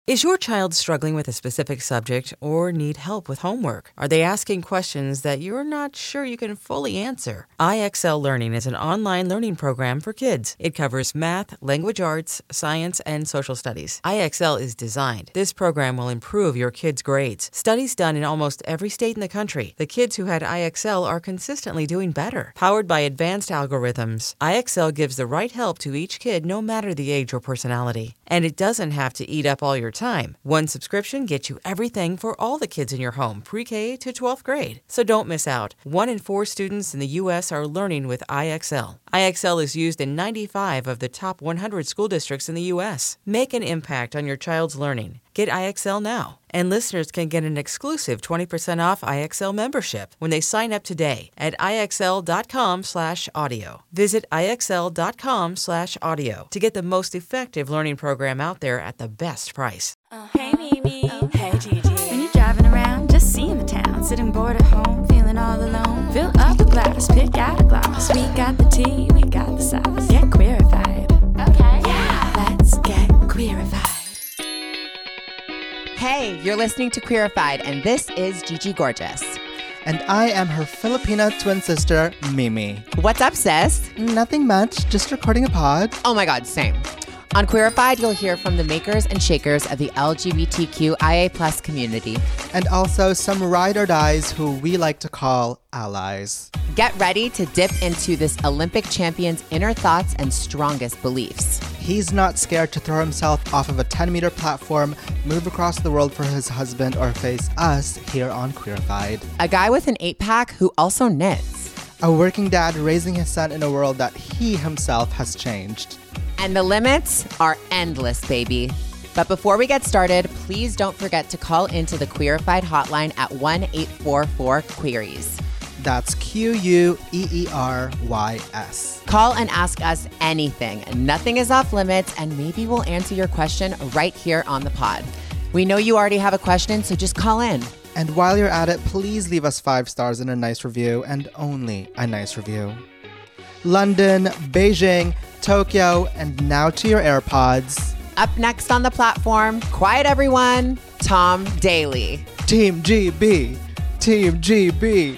Is your child struggling with a specific subject or need help with homework? Are they asking questions that you're not sure you can fully answer? IXL Learning is an online learning program for kids. It covers math, language arts, science, and social studies. IXL is designed. This program will improve your kids' grades. Studies done in almost every state in the country. The kids who had IXL are consistently doing better. Powered by advanced algorithms, IXL gives the right help to each kid no matter the age or personality. And it doesn't have to eat up all your time. One subscription gets you everything for all the kids in your home, pre-K to 12th grade. So don't miss out. 1 in 4 students in the U.S. are learning with IXL. IXL is used in 95 of the top 100 school districts in the U.S. Make an impact on your child's learning. Get IXL now. And listeners can get an exclusive 20% off IXL membership when they sign up today at IXL.com/audio. Visit IXL.com/audio to get the most effective learning program out there at the best price. Hey Mimi, hey Gigi. When you're driving around, just seeing the town, sitting bored at home, feeling all alone. Fill up a glass, pick out a gloss. We got the tea, we got the sauce. Get queerified. Okay. Yeah. Let's get queerified. Hey, you're listening to Queerified, and this is Gigi Gorgeous. And I am her Filipina twin sister, Mimi. What's up, sis? Nothing much, just recording a pod. Oh my God, same. On Queerified, you'll hear from the makers and shakers of the LGBTQIA+ community. And also some ride or dies who we like to call allies. Get ready to dip into this Olympic champion's inner thoughts and strongest beliefs. He's not scared to throw himself off of a 10-meter platform, move across the world for his husband, or face us here on Queerified. A guy with an 8-pack who also knits. A working dad raising his son in a world that he himself has changed. And the limits are endless, baby. But before we get started, please don't forget to call into the Queerified hotline at 1-844-QUERIES. That's QUEERYS. Call and ask us anything. Nothing is off limits, and maybe we'll answer your question right here on the pod. We know you already have a question, so just call in. And while you're at it, please leave us 5 stars and a nice review, and only a nice review. London, Beijing, Tokyo, and now to your AirPods. Up next on the platform, quiet everyone, Tom Daley. Team GB, Team GB.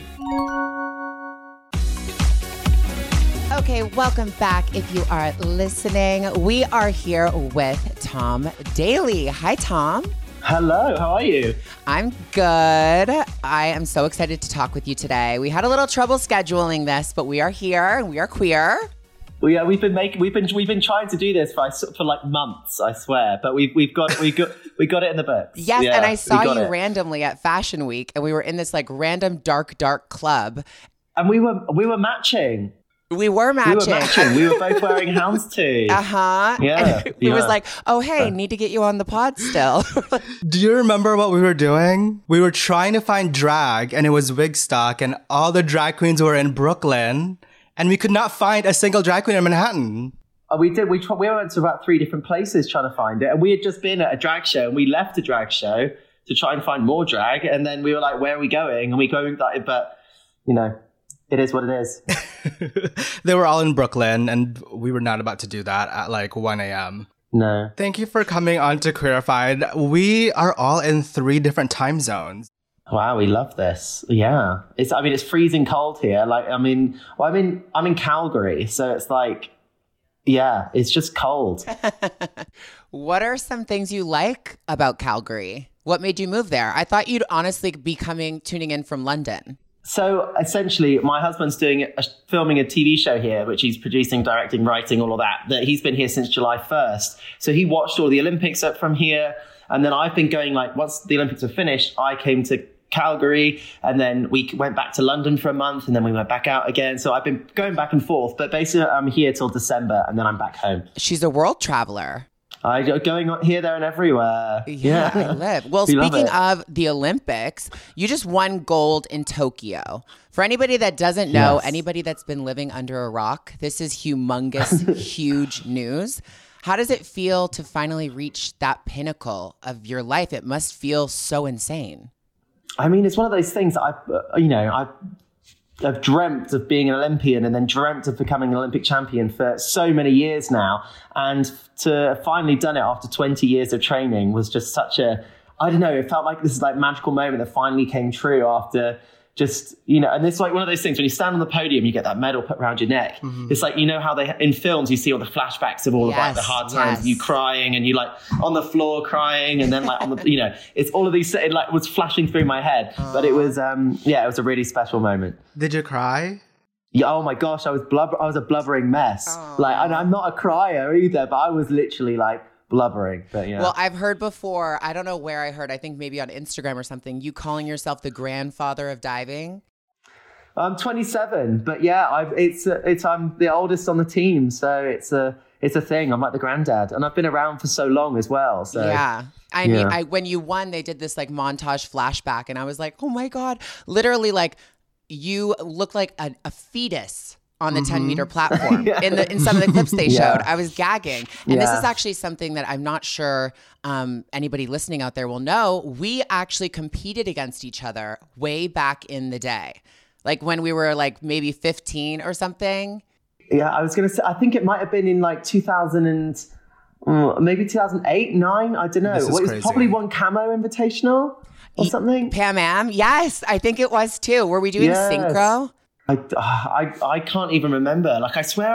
Okay, welcome back. If you are listening, we are here with Tom Daley. Hi, Tom. Hello, how are you? I'm good. I am so excited to talk with you today. We had a little trouble scheduling this, but we are here and we are queer. Well, yeah, we've been trying to do this for like months, I swear. But we got it in the books. Yes, yeah, and I saw you randomly at Fashion Week, and we were in this like random dark club, and we were matching. We were matching. We were both wearing houndstooth. Uh-huh. Yeah. And it was like, oh, hey, need to get you on the pod still. Do you remember what we were doing? We were trying to find drag, and it was Wigstock, and all the drag queens were in Brooklyn, and we could not find a single drag queen in Manhattan. We did. We went to about 3 different places trying to find it, and we had just been at a drag show, and we left a drag show to try and find more drag, and then we were like, where are we going? And we go, but, you know, it is what it is. They were all in Brooklyn, and we were not about to do that at like 1 a.m. No. Thank you for coming on to Queerified. We are all in 3 different time zones. Wow, we love this. Yeah. It's freezing cold here. Like, I'm in Calgary, so it's like, yeah, it's just cold. What are some things you like about Calgary? What made you move there? I thought you'd honestly be tuning in from London. So essentially, my husband's filming a TV show here, which he's producing, directing, writing, all of that he's been here since July 1st. So he watched all the Olympics up from here. And then I've been going, like, once the Olympics were finished, I came to Calgary, and then we went back to London for a month, and then we went back out again. So I've been going back and forth. But basically, I'm here till December, and then I'm back home. She's a world traveler. I go going here, there, and everywhere. Yeah, I live. Well, speaking of the Olympics, you just won gold in Tokyo. For anybody that doesn't know, anybody that's been living under a rock, this is humongous, huge news. How does it feel to finally reach that pinnacle of your life? It must feel so insane. I mean, it's one of those things that I've dreamt of being an Olympian and then dreamt of becoming an Olympic champion for so many years now. And to finally done it after 20 years of training was just such a, I don't know, it felt like this is like magical moment that finally came true after just, and it's like one of those things when you stand on the podium, you get that medal put around your neck. Mm-hmm. It's like, how they, in films, you see all the flashbacks of all of like the hard times, you crying and you like on the floor crying and then like on the, it's all of these, it like was flashing through my head, but it was, it was a really special moment. Did you cry? Yeah, oh my gosh, I was a blubbering mess. Like, and I'm not a crier either, but I was literally like, blubbering, but yeah. Well, I've heard before, I don't know where I heard, I think maybe on Instagram or something, you calling yourself the grandfather of diving. I'm 27, but yeah, I'm the oldest on the team, so it's a thing. I'm like the granddad, and I've been around for so long as well. So yeah. I mean, when you won, they did this like montage flashback, and I was like, oh my God, literally like you look like a fetus on the 10-meter platform in some of the clips they showed. I was gagging. And this is actually something that I'm not sure anybody listening out there will know. We actually competed against each other way back in the day. Like when we were like maybe 15 or something. Yeah, I was going to say, I think it might have been in like 2000 and maybe 2008, 9, I don't know. It was probably one Camo Invitational or something. Pan Am, yes, I think it was too. Were we doing synchro? I can't even remember. Like, I swear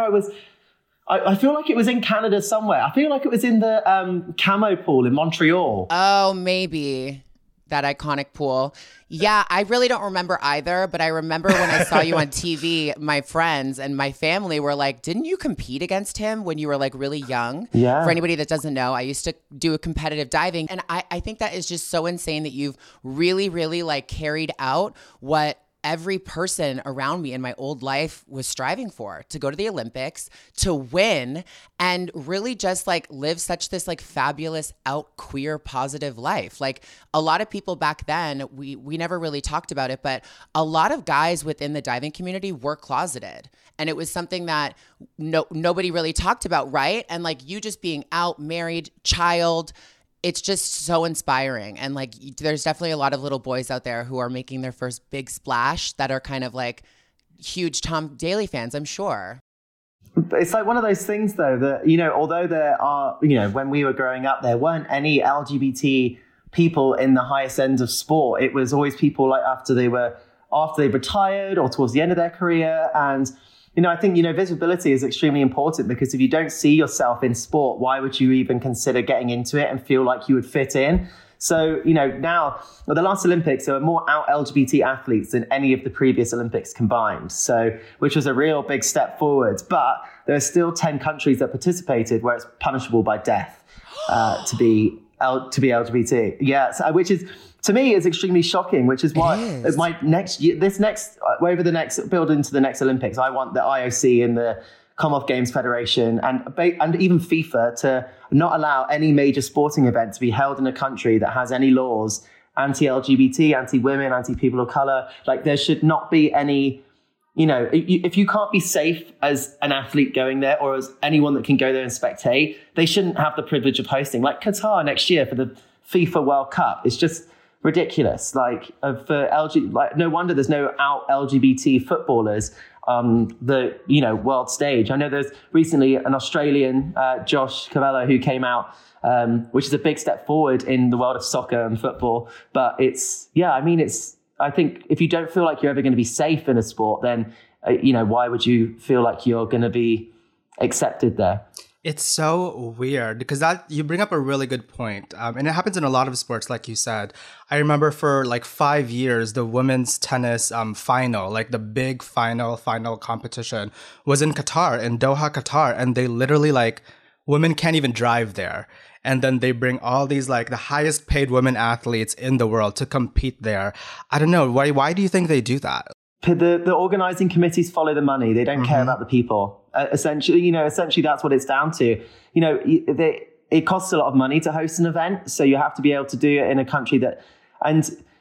I feel like it was in Canada somewhere. I feel like it was in the Camo pool in Montreal. Oh, maybe. That iconic pool. Yeah, I really don't remember either, but I remember when I saw you on TV, my friends and my family were like, didn't you compete against him when you were like really young? Yeah. For anybody that doesn't know, I used to do a competitive diving. And I think that is just so insane that you've really, really like carried out what every person around me in my old life was striving for, to go to the Olympics, to win, and really just like live such this like fabulous out queer positive life. Like a lot of people back then, we never really talked about it, but a lot of guys within the diving community were closeted. And it was something that nobody really talked about, right? And like you just being out, married, child, it's just so inspiring. And like, there's definitely a lot of little boys out there who are making their first big splash that are kind of like huge Tom Daley fans, I'm sure. It's like one of those things though, that, although there are, when we were growing up, there weren't any LGBT people in the highest end of sport. It was always people like after they retired or towards the end of their career. And I think, visibility is extremely important, because if you don't see yourself in sport, why would you even consider getting into it and feel like you would fit in? So, now, the last Olympics, there were more out LGBT athletes than any of the previous Olympics combined. So, which was a real big step forward. But there are still 10 countries that participated where it's punishable by death to be LGBT. Yeah, so, which is, to me, is extremely shocking, which is why over the next build into the next Olympics, I want the IOC and the Commonwealth Games Federation and even FIFA to not allow any major sporting event to be held in a country that has any laws anti-LGBT, anti-women, anti-people of color. Like, there should not be any, if you can't be safe as an athlete going there, or as anyone that can go there and spectate, they shouldn't have the privilege of hosting. Like Qatar next year for the FIFA World Cup. It's just ridiculous. Like, no wonder there's no out LGBT footballers on the world stage. I know there's recently an Australian, Josh Cavallo, who came out, which is a big step forward in the world of soccer and football. But I think if you don't feel like you're ever going to be safe in a sport, then why would you feel like you're going to be accepted there? It's so weird, because you bring up a really good point. And it happens in a lot of sports, like you said. I remember for like 5 years, the women's tennis final, like the big final competition, was in Qatar, in Doha, Qatar. And they literally, like, women can't even drive there. And then they bring all these, like, the highest paid women athletes in the world to compete there. I don't know. Why do you think they do that? The organizing committees follow the money. They don't care about the people. Essentially, that's what it's down to. It costs a lot of money to host an event, so you have to be able to do it in a country that, and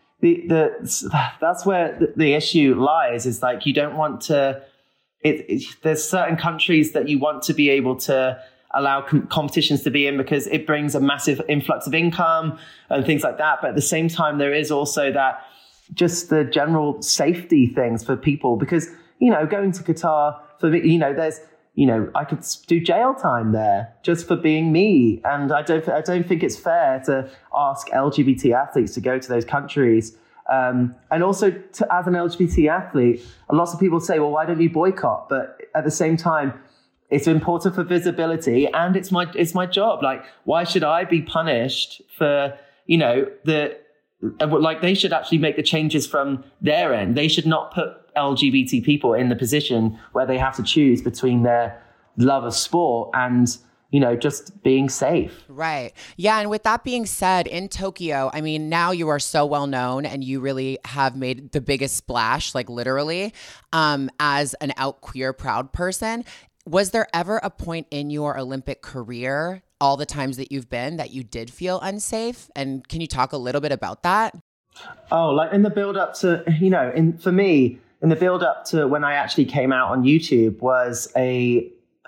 that's where the issue lies. Is like, you don't want to. There's certain countries that you want to be able to allow competitions to be in, because it brings a massive influx of income and things like that. But at the same time, there is also that just the general safety things for people, because, you know, going to Qatar for me, you know, there's, you know, I could do jail time there just for being me. And I don't think it's fair to ask LGBT athletes to go to those countries. And also as an LGBT athlete, lots of people say, well, why don't you boycott? But at the same time, it's important for visibility, and it's my job. Like, why should I be punished for, you know, like they should actually make the changes from their end. They should not put LGBT people in the position where they have to choose between their love of sport and, you know, just being safe. Right. Yeah. And with that being said, in Tokyo, I mean, now you are so well known and you really have made the biggest splash, like literally, as an out queer proud person. Was there ever a point in your Olympic career, all the times that you've been, that you did feel unsafe? And can you talk a little bit about that? Oh, like in the build up to, you know, for me, in the build up to when I actually came out on YouTube was a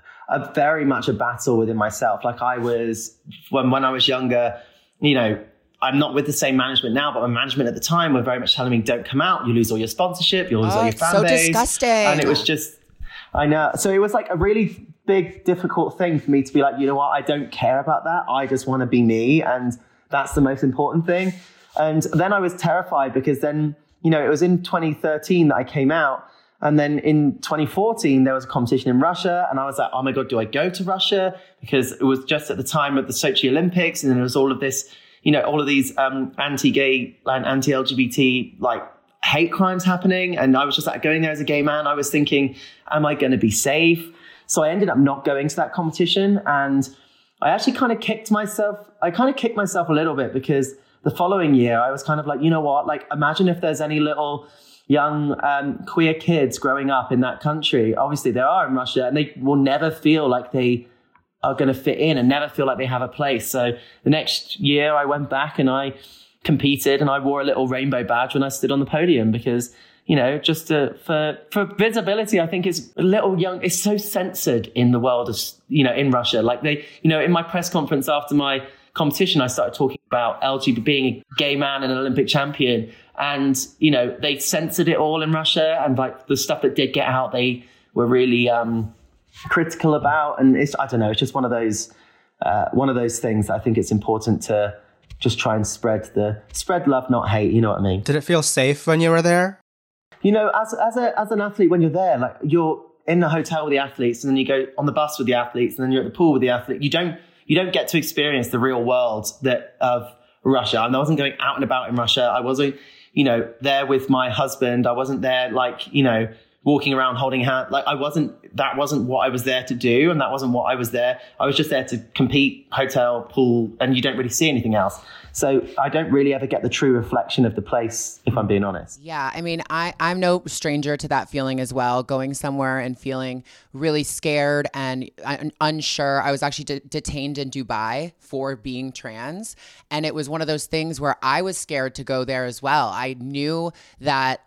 very much a battle within myself. Like I was, when I was younger, you know, I'm not with the same management now, but my management at the time were very much telling me, don't come out, you lose all your sponsorship, you lose all your fan base. So disgusting. And it was just, I know. So it was like a really big, difficult thing for me to be like, you know what, I don't care about that. I just want to be me. And that's the most important thing. And then I was terrified because then, you know, it was in 2013 that I came out. And then in 2014, there was a competition in Russia. And I was like, oh my God, do I go to Russia? Because it was just at the time of the Sochi Olympics. And then there was all of this, you know, all of these anti-gay and anti-LGBT, like, hate crimes happening. And I was just like going there as a gay man. I was thinking, am I going to be safe? So I ended up not going to that competition. And I actually kind of kicked myself a little bit, because the following year I was kind of like, you know what, like imagine if there's any little young queer kids growing up in that country. Obviously there are in Russia, and they will never feel like they are going to fit in and never feel like they have a place. So the next year I went back and I competed, and I wore a little rainbow badge when I stood on the podium, because, you know, just for visibility, I think it's a little young. It's so censored in the world of, you know, in Russia. Like they, you know, in my press conference after my competition, I started talking about LGBT, being a gay man and an Olympic champion. And, you know, they censored it all in Russia. And like the stuff that did get out, they were really critical about. And it's, I don't know, it's just one of those things that I think it's important to just try and spread love, not hate. You know what I mean? Did it feel safe when you were there? You know, as an athlete, when you're there, like you're in the hotel with the athletes, and then you go on the bus with the athletes, and then you're at the pool with the athlete. You don't get to experience the real world of Russia. I wasn't going out and about in Russia. I wasn't, you know, there with my husband. I wasn't there, like, you know, walking around holding hands. Like that wasn't what I was there to do. And that wasn't what I was there. I was just there to compete, hotel, pool, and you don't really see anything else. So I don't really ever get the true reflection of the place, if I'm being honest. Yeah, I mean, I'm no stranger to that feeling as well, going somewhere and feeling really scared and unsure. I was actually detained in Dubai for being trans. And it was one of those things where I was scared to go there as well. I knew that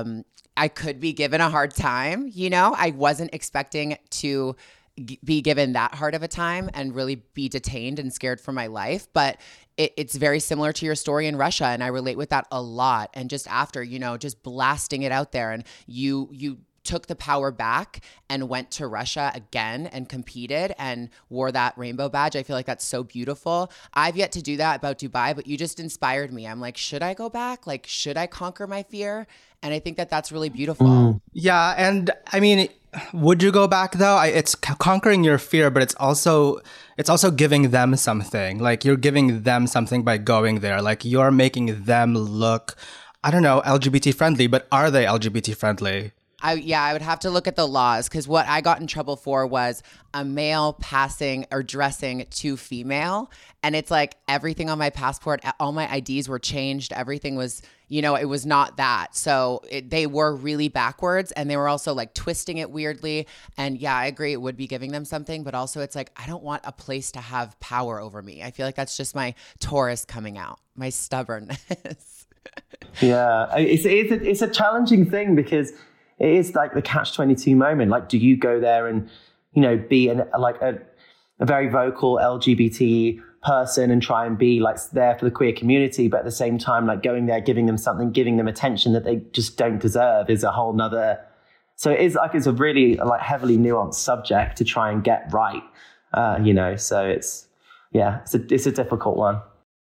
I could be given a hard time. You know, I wasn't expecting to be given that hard of a time and really be detained and scared for my life. But it's very similar to your story in Russia. And I relate with that a lot. And just after, you know, just blasting it out there, and you took the power back and went to Russia again and competed and wore that rainbow badge. I feel like that's so beautiful. I've yet to do that about Dubai, but you just inspired me. I'm like, should I go back? Like, should I conquer my fear? And I think that that's really beautiful. Yeah. And I mean, would you go back though? It's conquering your fear, but it's also giving them something. Like you're giving them something by going there. Like you're making them look, I don't know, LGBT friendly, but are they LGBT friendly? I would have to look at the laws, because what I got in trouble for was a male passing or dressing too female. And it's like everything on my passport, all my IDs were changed. Everything was, you know, it was not that. So they were really backwards, and they were also like twisting it weirdly. And yeah, I agree. It would be giving them something, but also it's like, I don't want a place to have power over me. I feel like that's just my Taurus coming out, my stubbornness. Yeah, it's a challenging thing, because it is like the catch-22 moment. Like, do you go there and, you know, be a very vocal LGBT person and try and be like there for the queer community, but at the same time, like going there, giving them something, giving them attention that they just don't deserve is a whole nother. So it is like, it's a really like heavily nuanced subject to try and get right, so it's a difficult one.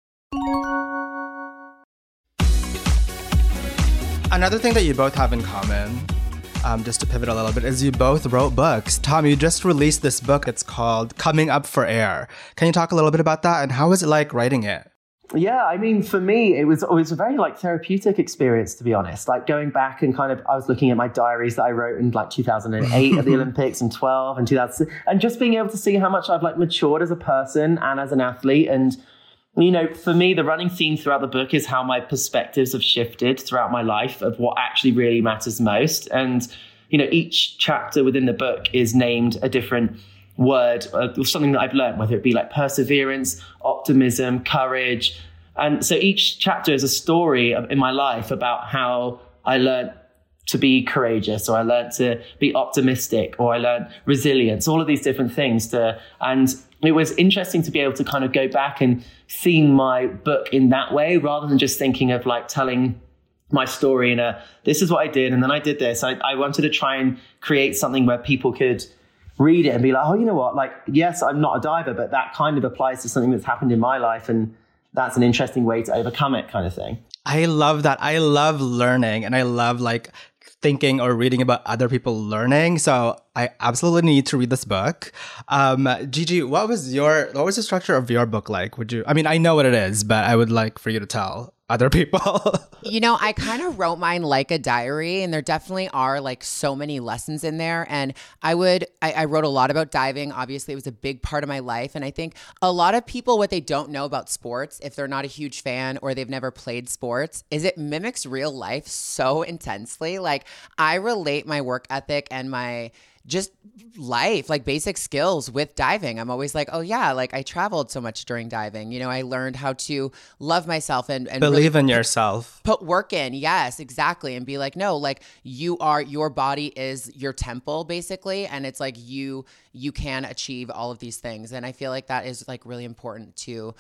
Another thing that you both have in common, just to pivot a little bit, is you both wrote books. Tom, you just released this book. It's called Coming Up for Air. Can you talk a little bit about that? And how was it like writing it? Yeah, I mean, for me, it was a very like therapeutic experience, to be honest. Like going back and kind of, I was looking at my diaries that I wrote in like 2008 at the Olympics and 12 and 2006, and just being able to see how much I've like matured as a person and as an athlete. And, for me, the running theme throughout the book is how my perspectives have shifted throughout my life of what actually really matters most. And, each chapter within the book is named a different word or something that I've learned, whether it be like perseverance, optimism, courage. And so each chapter is a story in my life about how I learned to be courageous, or I learned to be optimistic, or I learned resilience, all of these different things. And it was interesting to be able to kind of go back and see my book in that way, rather than just thinking of like telling my story in this is what I did, and then I did this. I wanted to try and create something where people could read it and be like, oh, you know what? Like, yes, I'm not a diver, but that kind of applies to something that's happened in my life. And that's an interesting way to overcome it, kind of thing. I love that. I love learning, and I love like thinking or reading about other people learning. So I absolutely need to read this book. Gigi, what was the structure of your book like? I know what it is, but I would like for you to tell other people. I kind of wrote mine like a diary, and there definitely are like so many lessons in there. And I wrote a lot about diving. Obviously, it was a big part of my life. And I think a lot of people, what they don't know about sports, if they're not a huge fan or they've never played sports, is it mimics real life so intensely. Like, I relate my work ethic and my just life, like basic skills with diving. I'm always like, oh yeah, like I traveled so much during diving. I learned how to love myself and believe in yourself. Put work in. Yes, exactly. And be like, no, like your body is your temple basically. And it's like you can achieve all of these things. And I feel like that is like really important to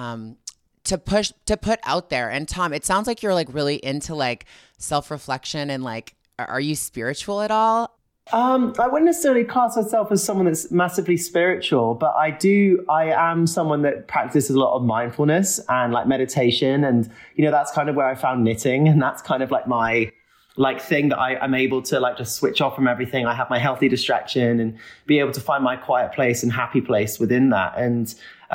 put out there. And Tom, it sounds like you're like really into like self-reflection and like, are you spiritual at all? I wouldn't necessarily class myself as someone that's massively spiritual, but I am someone that practices a lot of mindfulness and like meditation. And, that's kind of where I found knitting. And that's kind of like my like thing that I'm able to like just switch off from everything. I have my healthy distraction and be able to find my quiet place and happy place within that. And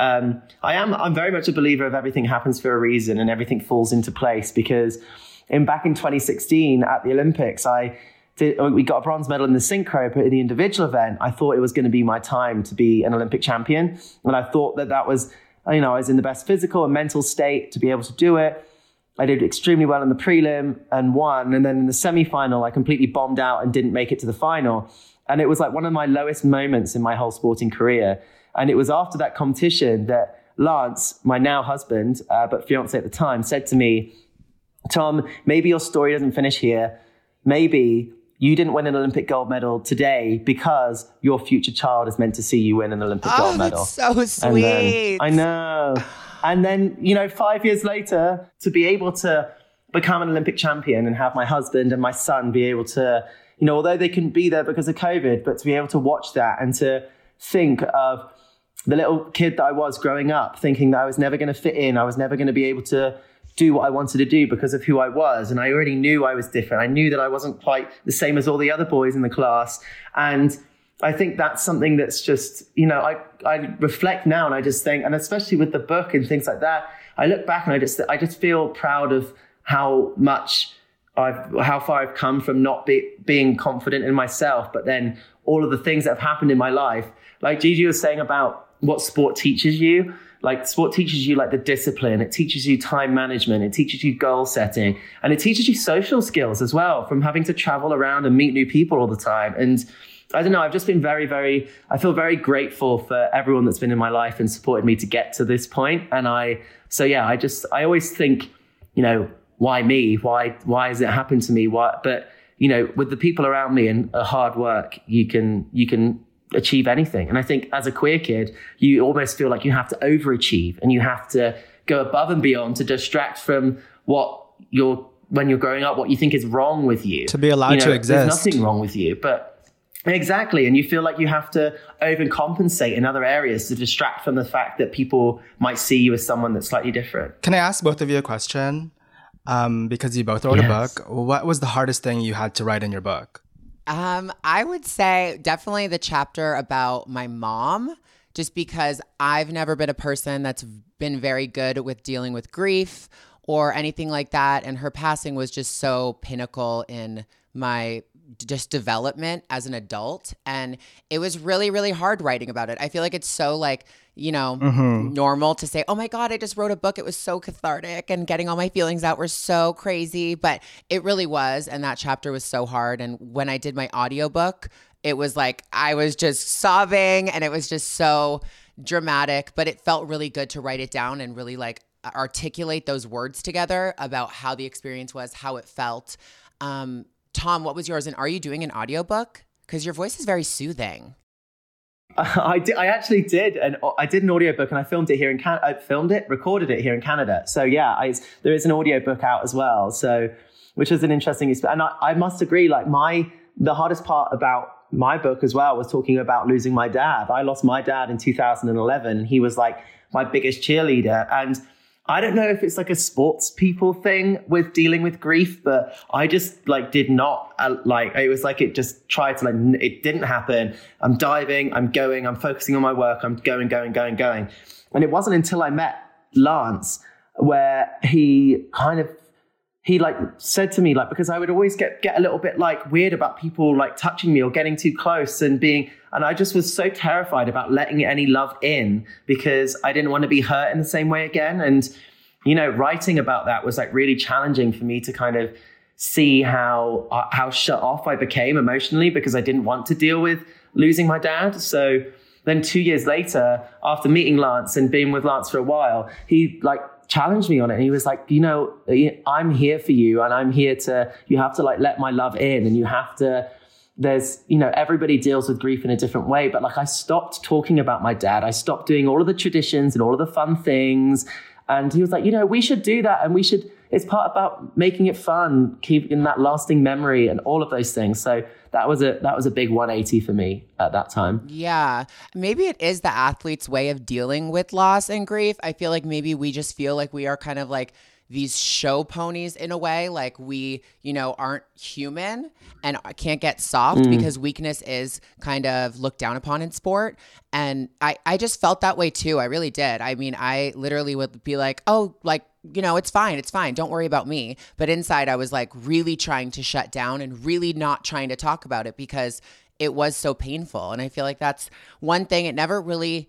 I'm very much a believer of everything happens for a reason and everything falls into place, because back in 2016 at the Olympics, we got a bronze medal in the synchro, but in the individual event, I thought it was going to be my time to be an Olympic champion. And I thought that was, I was in the best physical and mental state to be able to do it. I did extremely well in the prelim and won. And then in the semi-final, I completely bombed out and didn't make it to the final. And it was like one of my lowest moments in my whole sporting career. And it was after that competition that Lance, my now husband, but fiance at the time, said to me, Tom, maybe your story doesn't finish here. Maybe you didn't win an Olympic gold medal today because your future child is meant to see you win an Olympic gold medal. That's so sweet. I know. And then, 5 years later, to be able to become an Olympic champion and have my husband and my son be able to, although they couldn't be there because of COVID, but to be able to watch that and to think of the little kid that I was growing up, thinking that I was never going to fit in. I was never going to be able to do what I wanted to do because of who I was. And I already knew I was different. I knew that I wasn't quite the same as all the other boys in the class. And I think that's something that's just, I reflect now and I just think, and especially with the book and things like that, I look back and I just feel proud of how far I've come from not being confident in myself, but then all of the things that have happened in my life. Like Gigi was saying about what sport teaches you. Like sport teaches you like the discipline, it teaches you time management, it teaches you goal setting, and it teaches you social skills as well, from having to travel around and meet new people all the time. And I don't know, I've just been I feel very grateful for everyone that's been in my life and supported me to get to this point. And I always think, why me? Why has it happened to me? But with the people around me and hard work, you can achieve anything. And I think as a queer kid, you almost feel like you have to overachieve and you have to go above and beyond to distract from when you're growing up, what you think is wrong with you. To be allowed to exist. There's nothing wrong with you, but exactly. And you feel like you have to overcompensate in other areas to distract from the fact that people might see you as someone that's slightly different. Can I ask both of you a question? Because you both wrote a book. What was the hardest thing you had to write in your book? I would say definitely the chapter about my mom, just because I've never been a person that's been very good with dealing with grief or anything like that. And her passing was just so pinnacle in my just development as an adult. And it was really, really hard writing about it. I feel like it's so like, normal to say, oh my God, I just wrote a book. It was so cathartic and getting all my feelings out were so crazy, but it really was. And that chapter was so hard. And when I did my audiobook, it was like, I was just sobbing and it was just so dramatic, but it felt really good to write it down and really like articulate those words together about how the experience was, how it felt. Tom, what was yours? And are you doing an audiobook? Because your voice is very soothing. I actually did, and I did an audiobook, and I filmed it here in recorded it here in Canada. So yeah, there is an audiobook out as well. So, which is an interesting experience. And I must agree, like the hardest part about my book as well was talking about losing my dad. I lost my dad in 2011. He was like my biggest cheerleader, and I don't know if it's like a sports people thing with dealing with grief, but I just like did not it was like it just tried to it didn't happen. I'm diving, I'm going, I'm focusing on my work, I'm going. And it wasn't until I met Lance where he said to me, like, because I would always get a little bit like weird about people like touching me or getting too close and I just was so terrified about letting any love in because I didn't want to be hurt in the same way again. And, writing about that was like really challenging for me to kind of see how shut off I became emotionally because I didn't want to deal with losing my dad. So then 2 years later, after meeting Lance and being with Lance for a while, he like challenged me on it. And he was like, I'm here for you. And you have to like let my love in and you have to, everybody deals with grief in a different way. But like I stopped talking about my dad. I stopped doing all of the traditions and all of the fun things. And he was like, we should do that. And it's part about making it fun, keeping that lasting memory and all of those things. So that was a big 180 for me at that time. Yeah. Maybe it is the athlete's way of dealing with loss and grief. I feel like maybe we just feel like we are kind of like these show ponies in a way, like we, aren't human and can't get soft because weakness is kind of looked down upon in sport. And I just felt that way too. I really did. I mean, I literally would be like, oh, like, it's fine. Don't worry about me. But inside I was like really trying to shut down and really not trying to talk about it because it was so painful. And I feel like that's one thing. It never really,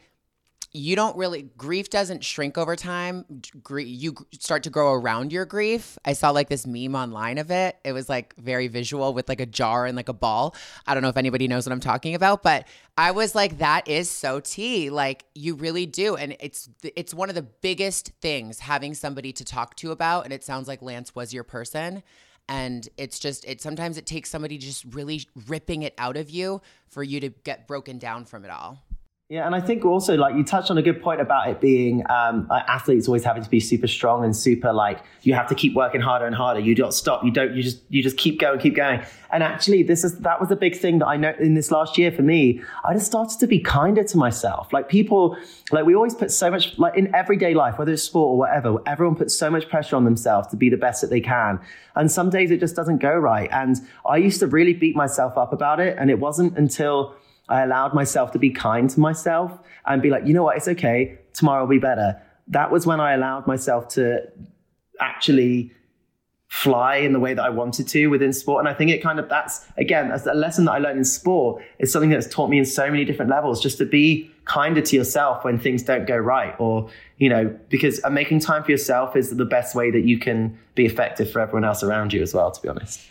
grief doesn't shrink over time. You start to grow around your grief. I saw like this meme online of it. It was like very visual with like a jar and like a ball. I don't know if anybody knows what I'm talking about, but I was like, that is so tea. Like you really do. And it's one of the biggest things, having somebody to talk to about. And it sounds like Lance was your person. And sometimes it takes somebody just really ripping it out of you for you to get broken down from it all. Yeah, and I think also like you touched on a good point about it being athletes always having to be super strong and super like you have to keep working harder and harder. You don't stop. You just keep going. And actually, that was a big thing that I know in this last year for me. I just started to be kinder to myself. Like people, like we always put so much like in everyday life, whether it's sport or whatever. Everyone puts so much pressure on themselves to be the best that they can, and some days it just doesn't go right. And I used to really beat myself up about it, and it wasn't until I allowed myself to be kind to myself and be like, you know what, it's okay. Tomorrow will be better. That was when I allowed myself to actually fly in the way that I wanted to within sport. And I think that's a lesson that I learned in sport. It's something that's taught me in so many different levels, just to be kinder to yourself when things don't go right, or, because making time for yourself is the best way that you can be effective for everyone else around you as well, to be honest.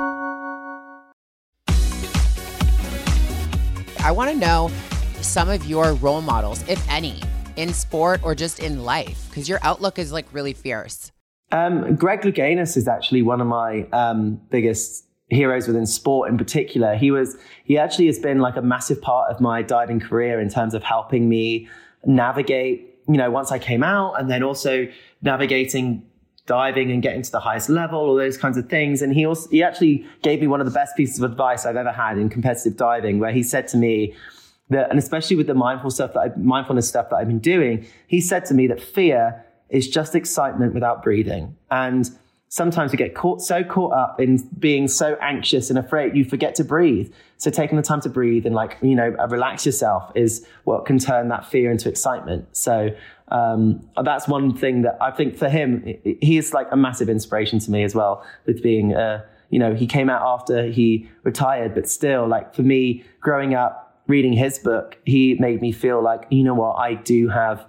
I want to know some of your role models, if any, in sport or just in life, because your outlook is like really fierce. Greg Louganis is actually one of my biggest heroes within sport in particular. He actually has been like a massive part of my diving career in terms of helping me navigate, once I came out, and then also navigating diving and getting to the highest level, all those kinds of things. And he actually gave me one of the best pieces of advice I've ever had in competitive diving, where he said to me that, and especially with the mindfulness stuff that I've been doing, he said to me that fear is just excitement without breathing. And sometimes we get so caught up in being so anxious and afraid, you forget to breathe. So taking the time to breathe and relax yourself is what can turn that fear into excitement. So that's one thing that I think for him, he is like a massive inspiration to me as well, with being, he came out after he retired, but still, like, for me, growing up, reading his book, he made me feel like, I do have,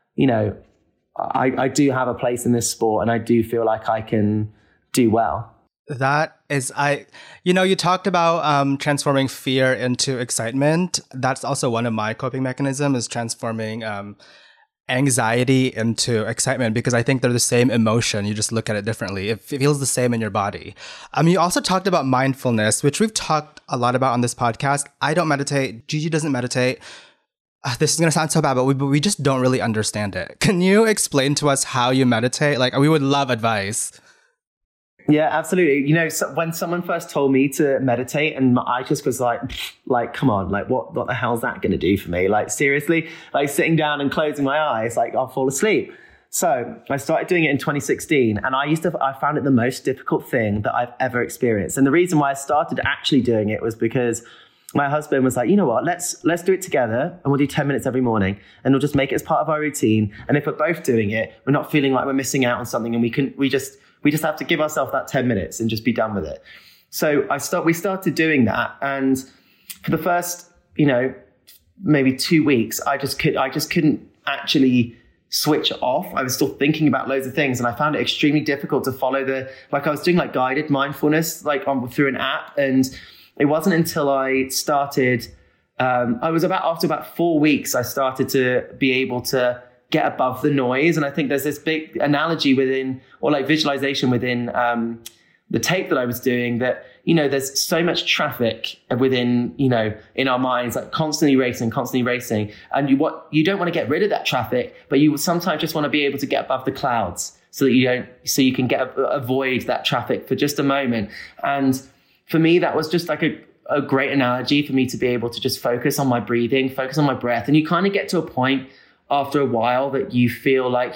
I do have a place in this sport, and I do feel like I can do well. That is, you talked about transforming fear into excitement. That's also one of my coping mechanisms, is transforming anxiety into excitement, because I think they're the same emotion. You just look at it differently. It feels the same in your body. You also talked about mindfulness, which we've talked a lot about on this podcast. I don't meditate. Gigi doesn't meditate. This is going to sound so bad, but we just don't really understand it. Can you explain to us how you meditate? Like, we would love advice. Yeah, absolutely. When someone first told me to meditate, and I just was like, come on, like, what the hell's that going to do for me? Like, seriously, like sitting down and closing my eyes, like, I'll fall asleep. So I started doing it in 2016, and I found it the most difficult thing that I've ever experienced. And the reason why I started actually doing it was because my husband was like, you know what, let's do it together, and we'll do 10 minutes every morning, and we'll just make it as part of our routine. And if we're both doing it, we're not feeling like we're missing out on something, and we just have to give ourselves that 10 minutes and just be done with it. So we started doing that. And for the first, maybe 2 weeks, I just couldn't actually switch off. I was still thinking about loads of things, and I found it extremely difficult to follow I was doing like guided mindfulness, through an app. And it wasn't until I started, after about 4 weeks, I started to be able to get above the noise. And I think there's this big analogy visualization within the tape that I was doing, that, there's so much traffic within, in our minds, like constantly racing. And you don't want to get rid of that traffic, but you sometimes just want to be able to get above the clouds so that you can avoid that traffic for just a moment. And for me, that was just like a great analogy for me to be able to just focus on my breathing, focus on my breath. And you kind of get to a point after a while that you feel like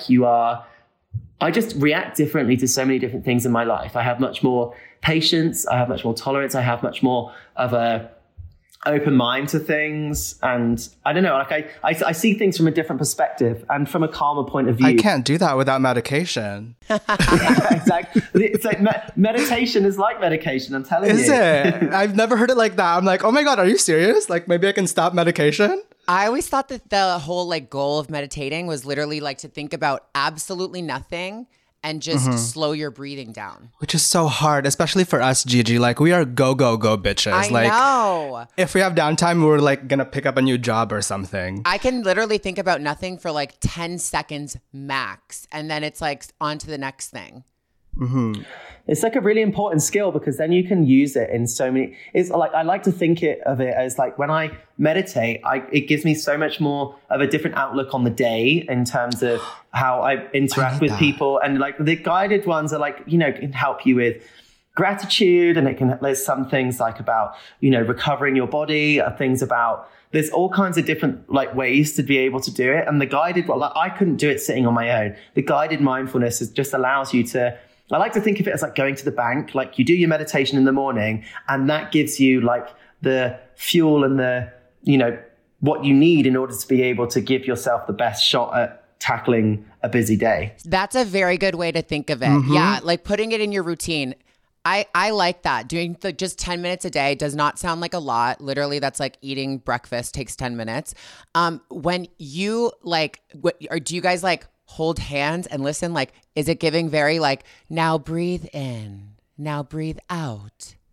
I just react differently to so many different things in my life. I have much more patience. I have much more tolerance. I have much more of a open mind to things. And I don't know, like I see things from a different perspective and from a calmer point of view. I can't do that without medication. Exactly. It's like meditation is like medication, I'm telling you. Is it? I've never heard it like that. I'm like, oh my God, are you serious? Like, maybe I can stop medication? I always thought that the whole goal of meditating was literally to think about absolutely nothing and just slow your breathing down. Which is so hard, especially for us, Gigi. Like, we are go bitches. I know. If we have downtime, we're gonna pick up a new job or something. I can literally think about nothing for 10 seconds max. And then it's on to the next thing. Mm-hmm. It's a really important skill, because then you can use it in so many. It's I like to think of it as when I meditate, it gives me so much more of a different outlook on the day in terms of how I interact with people. And the guided ones are can help you with gratitude, and there's some things about recovering your body, things about. There's all kinds of different ways to be able to do it. And the guided, I couldn't do it sitting on my own. The guided mindfulness just allows you to. I like to think of it as going to the bank. You do your meditation in the morning, and that gives you the fuel and the, what you need in order to be able to give yourself the best shot at tackling a busy day. That's a very good way to think of it. Mm-hmm. Yeah. Putting it in your routine. I like that. Doing just 10 minutes a day does not sound like a lot. Literally, that's eating breakfast takes 10 minutes. When you do you guys hold hands and listen? Is it giving very now breathe in, now breathe out?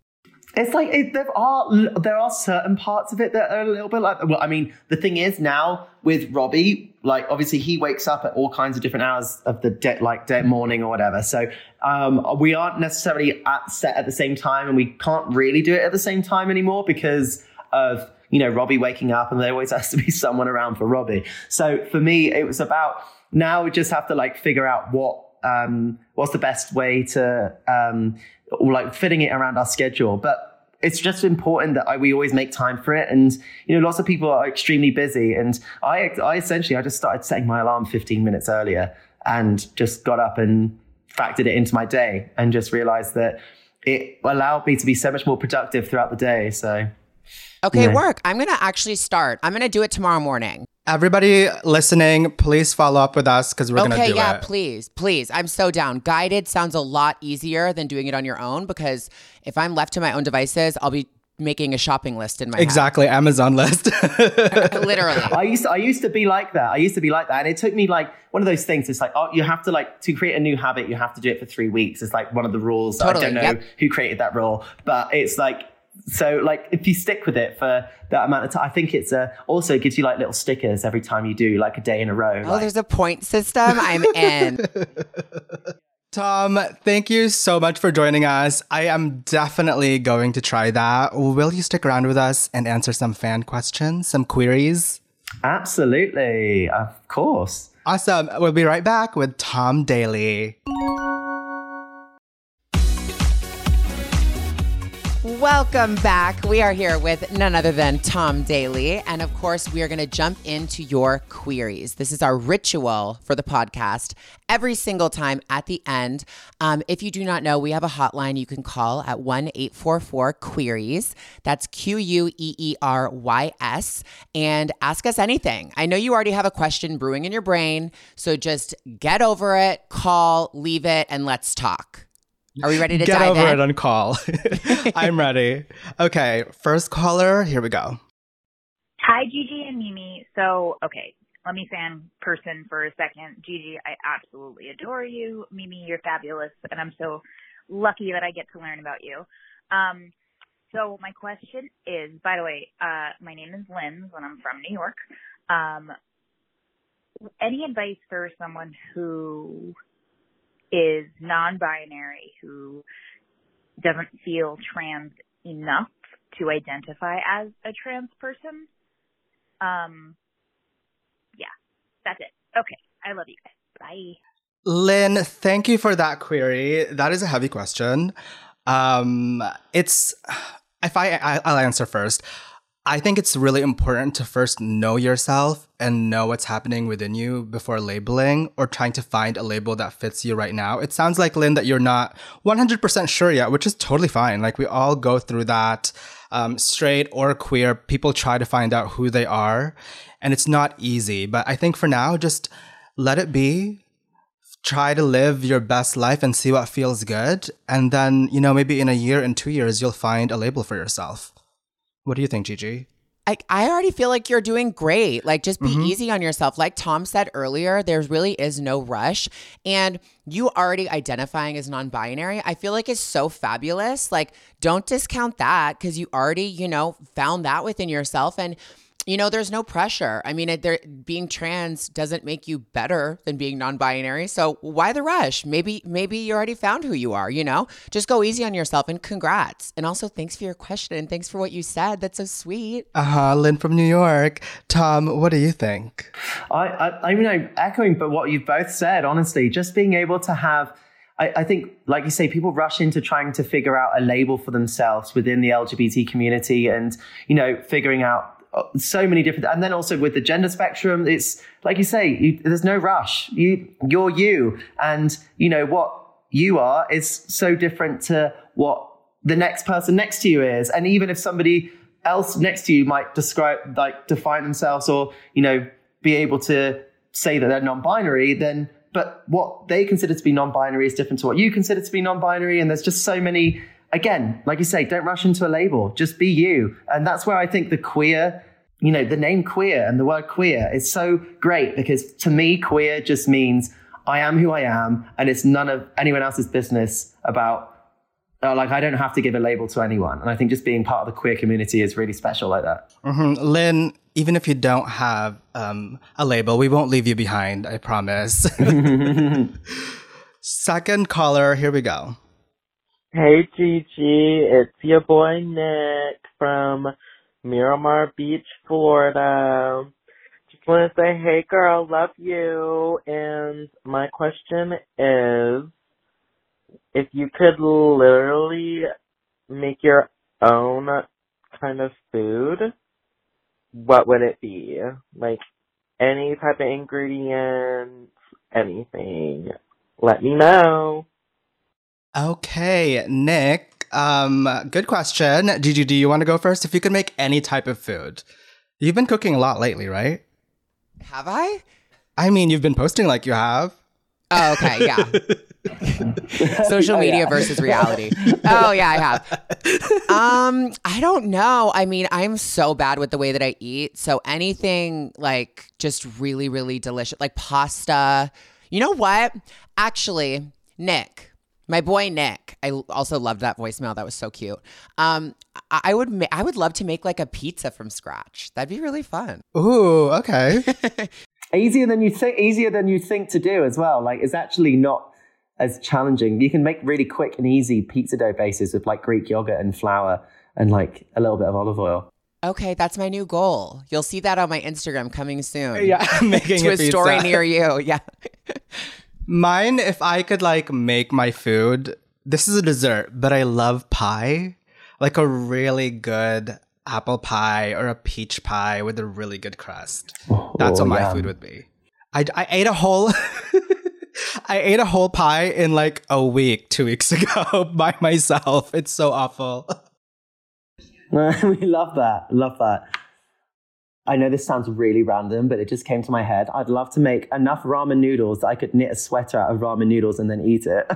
It's like there are certain parts of it that are a little bit like. Well, I mean, the thing is now with Robbie, like obviously he wakes up at all kinds of different hours of the day, like morning or whatever. So we aren't necessarily set at the same time, and we can't really do it at the same time anymore because of Robbie waking up, and there always has to be someone around for Robbie. So for me, it was about now we just have to like figure out what's the best way to like fitting it around our schedule. But it's just important that we always make time for it. And, lots of people are extremely busy. And I just started setting my alarm 15 minutes earlier and just got up and factored it into my day and just realized that it allowed me to be so much more productive throughout the day. So. Okay, work. I'm going to actually start. I'm going to do it tomorrow morning. Everybody listening, please follow up with us because we're going to do it. Okay, yeah, please. I'm so down. Guided sounds a lot easier than doing it on your own because if I'm left to my own devices, I'll be making a shopping list in my Exactly, head. Amazon list. Literally. I used to be like that. And it took me like one of those things. It's like, you have to like to create a new habit, you have to do it for 3 weeks. It's like one of the rules. Totally. I don't know who created that rule, but it's like, so like if you stick with it for that amount of time, I think it's also gives you like little stickers every time you do like a day in a row. Oh, there's a point system. I'm in. Tom, thank you so much for joining us. I am definitely going to try that. Will you stick around with us and answer some fan questions, some queries? Absolutely. Of course. Awesome. We'll be right back with Tom Daley. Welcome back. We are here with none other than Tom Daley. And of course, we are going to jump into your queries. This is our ritual for the podcast every single time at the end. If you do not know, we have a hotline you can call at 1-844-QUERIES. That's QUEERYS. And ask us anything. I know you already have a question brewing in your brain. So just get over it, call, leave it, and let's talk. Are we ready to Get dive in? over it and call. I'm ready. Okay, first caller, here we go. Hi, Gigi and Mimi. So, okay, let me fan person for a second. Gigi, I absolutely adore you. Mimi, you're fabulous, and I'm so lucky that I get to learn about you. So my question is, by the way, my name is Linz, and I'm from New York. Any advice for someone who is non-binary, who doesn't feel trans enough to identify as a trans person? Yeah, that's it. Okay, I love you guys. Bye. Lynn, thank you for that query. That is a heavy question. I'll answer first. I think it's really important to first know yourself and know what's happening within you before labeling or trying to find a label that fits you right now. It sounds like, Lynn, that you're not 100% sure yet, which is totally fine. Like we all go through that, straight or queer. People try to find out who they are, and it's not easy. But I think for now, just let it be. Try to live your best life and see what feels good. And then, maybe in a year and 2 years, you'll find a label for yourself. What do you think, Gigi? I already feel like you're doing great. Like, just be easy on yourself. Like Tom said earlier, there really is no rush. And you already identifying as non-binary, I feel like is so fabulous. Like, don't discount that because you already, found that within yourself. And there's no pressure. I mean, being trans doesn't make you better than being non-binary. So why the rush? Maybe you already found who you are, Just go easy on yourself and congrats. And also thanks for your question and thanks for what you said. That's so sweet. Lynn from New York. Tom, what do you think? I mean, I'm echoing but what you've both said, honestly, just being able to have, I think, like you say, people rush into trying to figure out a label for themselves within the LGBT community and, figuring out so many different, and then also with the gender spectrum, it's like you say, there's no rush. You're you, and what you are is so different to what the next person next to you is. And even if somebody else next to you might define themselves or be able to say that they're non-binary, then but what they consider to be non-binary is different to what you consider to be non-binary, and there's just so many. Again, like you say, don't rush into a label. Just be you. And that's where I think the queer, the name queer and the word queer is so great because to me, queer just means I am who I am and it's none of anyone else's business about Like, I don't have to give a label to anyone. And I think just being part of the queer community is really special like that. Mm-hmm. Lynn, even if you don't have a label, we won't leave you behind, I promise. Second caller, here we go. Hey, Gigi, it's your boy Nick from Miramar Beach, Florida. Just want to say, hey girl, love you. And my question is, if you could literally make your own kind of food, what would it be? Like, any type of ingredients, anything. Let me know. Okay, Nick, good question. Gigi, do you want to go first? If you could make any type of food. You've been cooking a lot lately, right? Have I? I mean, you've been posting like you have. Oh, okay, yeah. Social media versus reality. Oh, yeah, I have. I don't know. I mean, I'm so bad with the way that I eat. So anything like just really, really delicious, like pasta. You know what? Actually, Nick. My boy Nick, I also loved that voicemail. That was so cute. I would love to make like a pizza from scratch. That'd be really fun. Ooh, okay. Easier than you think to do as well. Like, it's actually not as challenging. You can make really quick and easy pizza dough bases with like Greek yogurt and flour and like a little bit of olive oil. Okay, that's my new goal. You'll see that on my Instagram coming soon. Yeah, making to a story near you. Yeah. Mine, if I could like make my food, this is a dessert, but I love pie. Like a really good apple pie or a peach pie with a really good crust. That's what my food would be. I ate a whole I ate a whole pie in like a week 2 weeks ago by myself. It's so awful. We love that. Love that. I know this sounds really random, but it just came to my head. I'd love to make enough ramen noodles that I could knit a sweater out of ramen noodles and then eat it.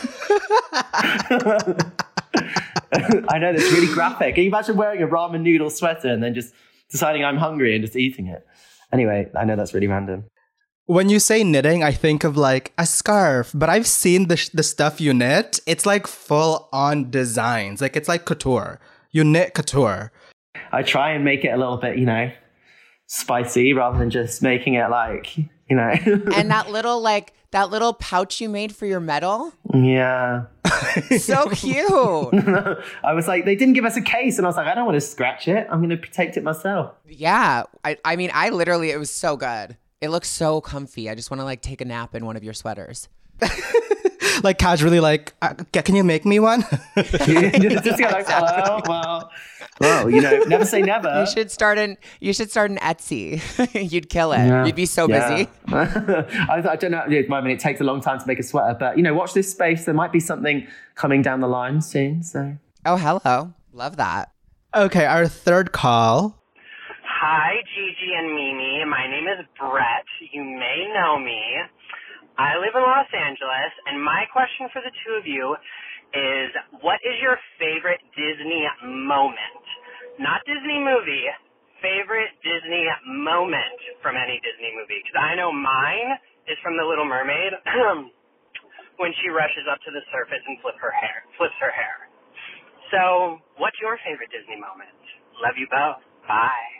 I know that's really graphic. Can you imagine wearing a ramen noodle sweater and then just deciding I'm hungry and just eating it? Anyway, I know that's really random. When you say knitting, I think of like a scarf, but I've seen the stuff you knit. It's like full on designs. Like it's like couture. You knit couture. I try and make it a little bit, spicy rather than just making it like, And that little pouch you made for your medal? Yeah. So cute. I was like, they didn't give us a case. And I was like, I don't want to scratch it. I'm going to protect it myself. Yeah. I mean, it was so good. It looks so comfy. I just want to like take a nap in one of your sweaters. Like casually, like, can you make me one? Just go like, well, never say never. You should start an Etsy. You'd kill it. Yeah. You'd be so busy. I don't know. At the moment, it takes a long time to make a sweater, but watch this space. There might be something coming down the line soon. So. Oh, hello. Love that. Okay, our third call. Hi, Gigi and Mimi. My name is Brett. You may know me. I live in Los Angeles, and my question for the two of you is, what is your favorite Disney moment? Not Disney movie, favorite Disney moment from any Disney movie. Because I know mine is from The Little Mermaid, when she rushes up to the surface and flips her hair. So, what's your favorite Disney moment? Love you both. Bye.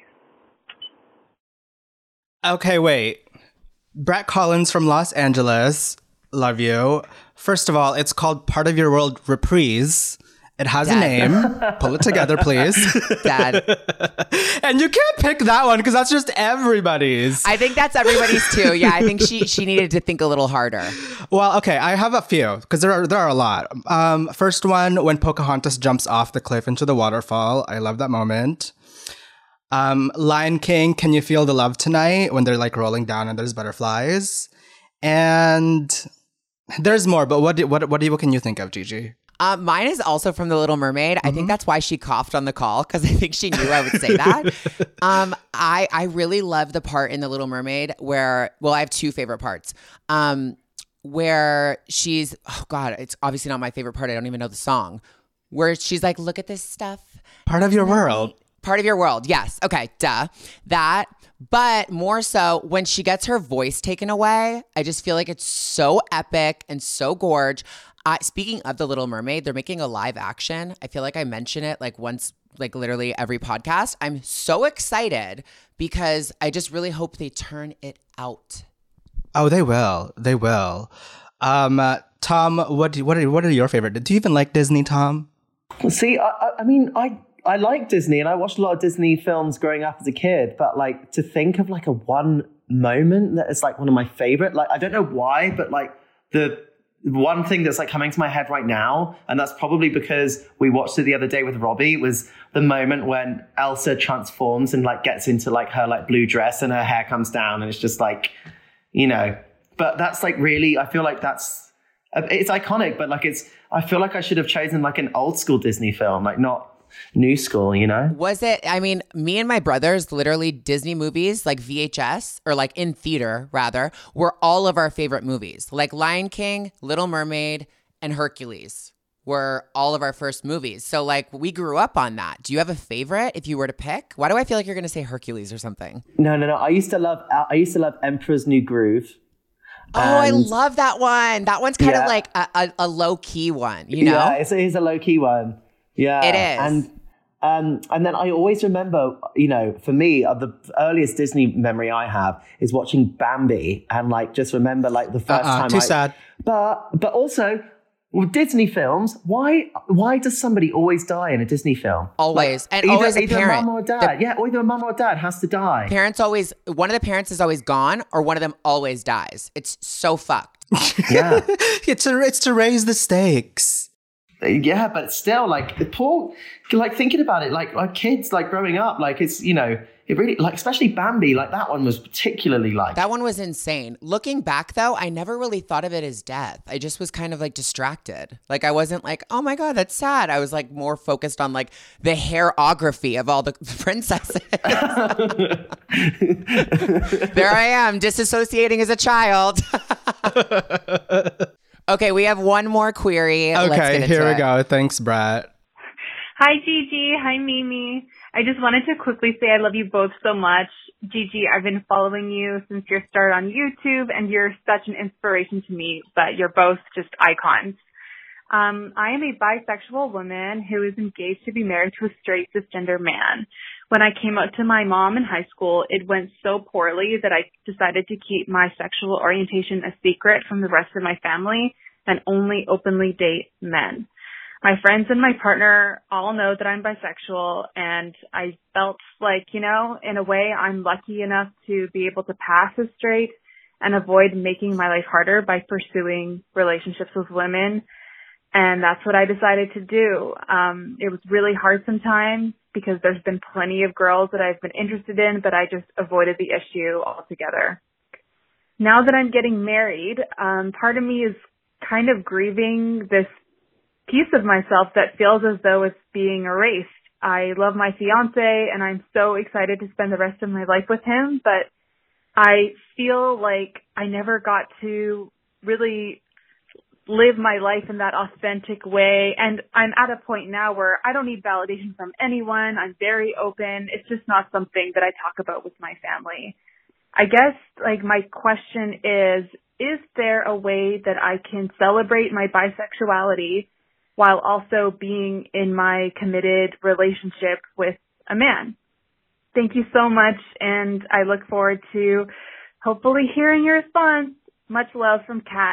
Okay, wait. Brett Collins from Los Angeles. Love you. First of all, it's called Part of Your World Reprise. It has a name. Pull it together, please. Dad. And you can't pick that one because that's just everybody's. I think that's everybody's too. Yeah, I think she needed to think a little harder. Well, okay, I have a few because there are a lot. First one, when Pocahontas jumps off the cliff into the waterfall. I love that moment. Lion King, Can You Feel the Love Tonight? When they're like rolling down and there's butterflies. And there's more, but what can you think of, Gigi? Mine is also from The Little Mermaid. I think that's why she coughed on the call, because I think she knew I would say that. I really love the part in The Little Mermaid where, well, I have two favorite parts. Where she's, oh God, it's obviously not my favorite part. I don't even know the song. Where she's like, look at this stuff. Part of your world. Part of your world. Yes. Okay. Duh. That. But more so when she gets her voice taken away, I just feel like it's so epic and so gorge. Speaking of The Little Mermaid, they're making a live action. I feel like I mention it like once, like literally every podcast. I'm so excited because I just really hope they turn it out. Oh, they will. They will. Tom, what are your favorite? Do you even like Disney, Tom? See, I mean, I like Disney and I watched a lot of Disney films growing up as a kid, but like to think of like a one moment that is like one of my favorite, like I don't know why, but like the one thing that's like coming to my head right now, and that's probably because we watched it the other day with Robbie, was the moment when Elsa transforms and like gets into like her like blue dress and her hair comes down and it's just like, you know, but that's like really, I feel like it's iconic, but like I feel like I should have chosen like an old school Disney film, like not new school, you know? Was it, I mean, me and my brothers, literally Disney movies, like VHS, or like in theater rather, were all of our favorite movies. Like Lion King, Little Mermaid, and Hercules were all of our first movies. So like we grew up on that. Do you have a favorite if you were to pick? Why do I feel like you're going to say Hercules or something? No. I used to love Emperor's New Groove. Oh, I love that one. That one's kind of like a low-key one, you know? Yeah, it is a low-key one. Yeah. It is. And then I always remember, you know, for me, the earliest Disney memory I have is watching Bambi and like just remember like the first time. Too sad. But also with Disney films, why does somebody always die in a Disney film? Always. Like, and always a either parent. mum or dad. Either a mum or dad has to die. One of the parents is always gone or one of them always dies. It's so fucked. Yeah. It's to raise the stakes. Yeah, but still, like, like, thinking about it, like kids, like, growing up, like, it's, you know, it really, like, especially Bambi, like, that one was particularly, like... That one was insane. Looking back, though, I never really thought of it as death. I just was kind of, like, distracted. Like, I wasn't like, oh, my God, that's sad. I was, like, more focused on, like, the hairography of all the princesses. There I am, disassociating as a child. Okay, we have one more query. Okay, here we go. Thanks, Brett. Hi, Gigi. Hi, Mimi. I just wanted to quickly say I love you both so much. Gigi, I've been following you since your start on YouTube, and you're such an inspiration to me, but you're both just icons. I am a bisexual woman who is engaged to be married to a straight cisgender man. When I came out to my mom in high school, it went so poorly that I decided to keep my sexual orientation a secret from the rest of my family and only openly date men. My friends and my partner all know that I'm bisexual, and I felt like, you know, in a way I'm lucky enough to be able to pass as straight and avoid making my life harder by pursuing relationships with women. And that's what I decided to do. It was really hard sometimes because there's been plenty of girls that I've been interested in, but I just avoided the issue altogether. Now that I'm getting married, part of me is kind of grieving this piece of myself that feels as though it's being erased. I love my fiance and I'm so excited to spend the rest of my life with him, but I feel like I never got to really live my life in that authentic way. And I'm at a point now where I don't need validation from anyone. I'm very open. It's just not something that I talk about with my family. I guess like my question is there a way that I can celebrate my bisexuality while also being in my committed relationship with a man? Thank you so much, and I look forward to hopefully hearing your response. Much love from Kat.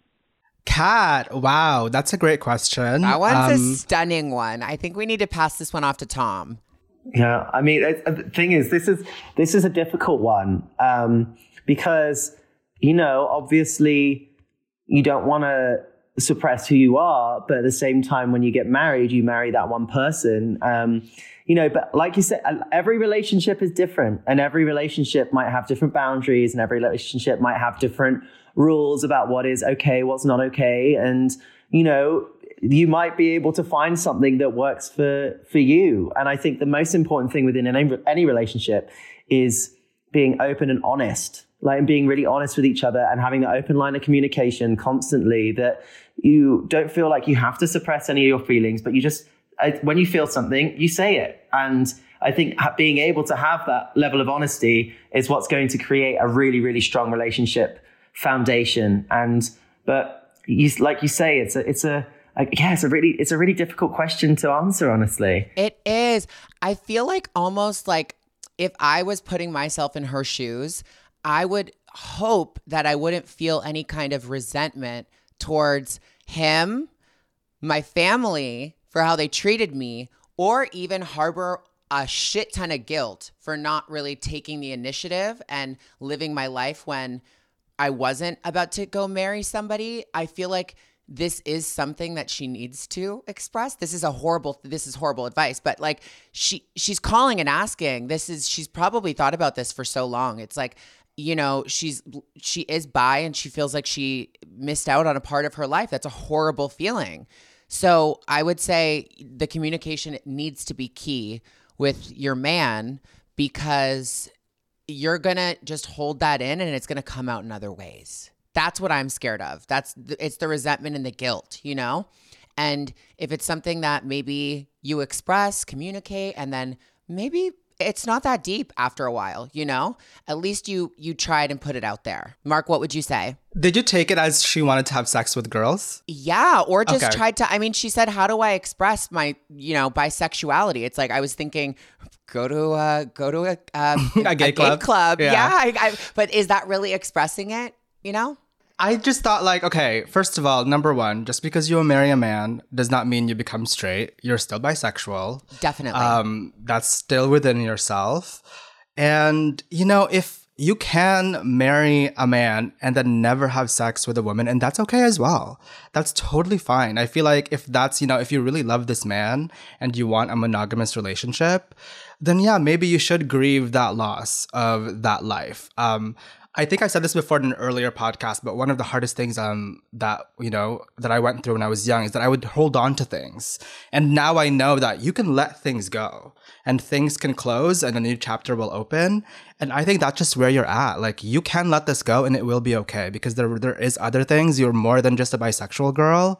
Kat, wow, that's a great question. That one's a stunning one. I think we need to pass this one off to Tom. Yeah, I mean, the thing is, this is a difficult one because, you know, obviously you don't want to suppress who you are, but at the same time, when you get married, you marry that one person. You know, but like you said, every relationship is different, and every relationship might have different boundaries, and every relationship might have different rules about what is okay, what's not okay. And, you know, you might be able to find something that works for you. And I think the most important thing within any relationship is being open and honest, like being really honest with each other and having that open line of communication constantly, that you don't feel like you have to suppress any of your feelings, but you just, when you feel something, you say it. And I think being able to have that level of honesty is what's going to create a really, really strong relationship foundation. But like you say, it's a really difficult question to answer, honestly. It is. I feel like almost like if I was putting myself in her shoes, I would hope that I wouldn't feel any kind of resentment towards him, my family, for how they treated me, or even harbor a shit ton of guilt for not really taking the initiative and living my life when I wasn't about to go marry somebody. I feel like this is something that she needs to express. This is horrible advice, but like she's calling and asking. She's probably thought about this for so long. It's like, you know, she is bi and she feels like she missed out on a part of her life. That's a horrible feeling. So I would say the communication needs to be key with your man, because you're going to just hold that in and it's going to come out in other ways. That's what I'm scared of. It's the resentment and the guilt, you know? And if it's something that maybe you express, communicate, and then maybe it's not that deep after a while, you know? At least you tried and put it out there. Mark, what would you say? Did you take it as she wanted to have sex with girls? Yeah, or just tried to, I mean, she said, how do I express my, bisexuality? It's like, I was thinking, go to a gay club. Yeah, but is that really expressing it, you know? I just thought like, okay, first of all, number one, just because you marry a man does not mean you become straight. You're still bisexual. Definitely. That's still within yourself. And, if you can marry a man and then never have sex with a woman, and that's okay as well. That's totally fine. I feel like if that's, if you really love this man and you want a monogamous relationship, then yeah, maybe you should grieve that loss of that life. I think I said this before in an earlier podcast, but one of the hardest things that I went through when I was young is that I would hold on to things. And now I know that you can let things go and things can close and a new chapter will open. And I think that's just where you're at. Like, you can let this go and it will be okay, because there is other things. You're more than just a bisexual girl.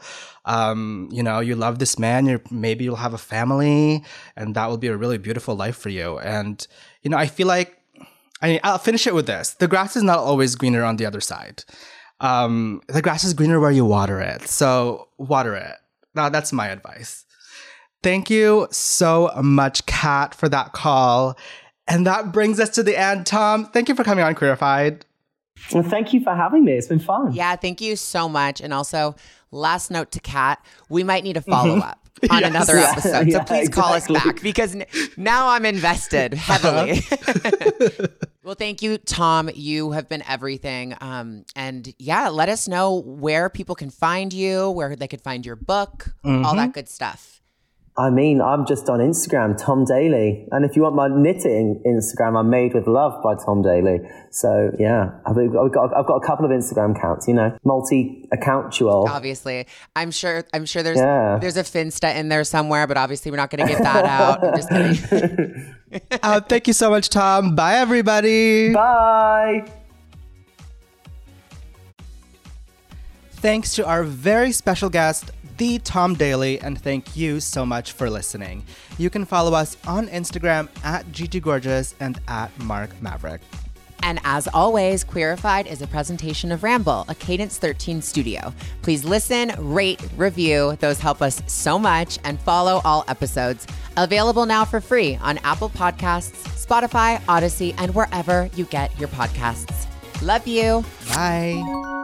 You love this man. Maybe you'll have a family, and that will be a really beautiful life for you. And, I feel like, I'll finish it with this. The grass is not always greener on the other side. The grass is greener where you water it. So water it. Now, that's my advice. Thank you so much, Kat, for that call. And that brings us to the end. Tom, thank you for coming on Queerified. Well, thank you for having me. It's been fun. Yeah, thank you so much. And also, last note to Kat, we might need a follow-up. On another episode. So please call us back, because now I'm invested heavily. Well, thank you, Tom. You have been everything. And yeah, let us know where people can find you, where they could find your book, all that good stuff. I mean, I'm just on Instagram, Tom Daley. And if you want my knitting Instagram, I'm Made with Love by Tom Daley. So yeah, I've got a couple of Instagram accounts, multi-accountual. Obviously. I'm sure there's a Finsta in there somewhere, but obviously we're not going to give that out. I'm just kidding. Thank you so much, Tom. Bye, everybody. Bye. Thanks to our very special guest, the Tom Daley, and thank you so much for listening. You can follow us on Instagram at GGGorgeous and at Mark Maverick. And as always, Queerified is a presentation of Ramble, a Cadence 13 studio. Please listen, rate, review. Those help us so much. And follow all episodes. Available now for free on Apple Podcasts, Spotify, Odyssey, and wherever you get your podcasts. Love you. Bye.